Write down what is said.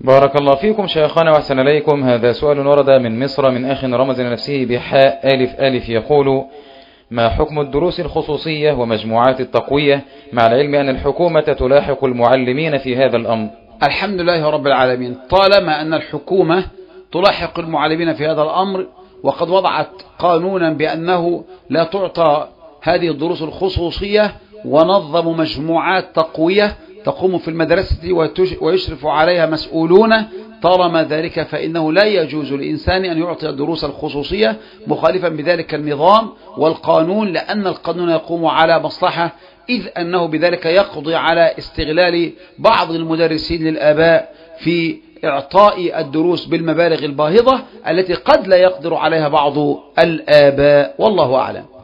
بارك الله فيكم شيخنا وأحسن إليكم. هذا سؤال ورد من مصر من أخ رمز لنفسه بحاء ألف ألف، يقول: ما حكم الدروس الخصوصية ومجموعات التقوية، مع العلم أن الحكومة تلاحق المعلمين في هذا الأمر؟ الحمد لله رب العالمين. طالما أن الحكومة تلاحق المعلمين في هذا الأمر، وقد وضعت قانونا بأنه لا تعطى هذه الدروس الخصوصية، ونظموا مجموعات تقوية تقوم في المدرسة ويشرف عليها مسؤولون، طالما ذلك فإنه لا يجوز لإنسان أن يعطي الدروس الخصوصية مخالفا بذلك النظام والقانون، لأن القانون يقوم على مصلحة، إذ أنه بذلك يقضي على استغلال بعض المدرسين للآباء في إعطاء الدروس بالمبالغ الباهظة التي قد لا يقدر عليها بعض الآباء، والله أعلم.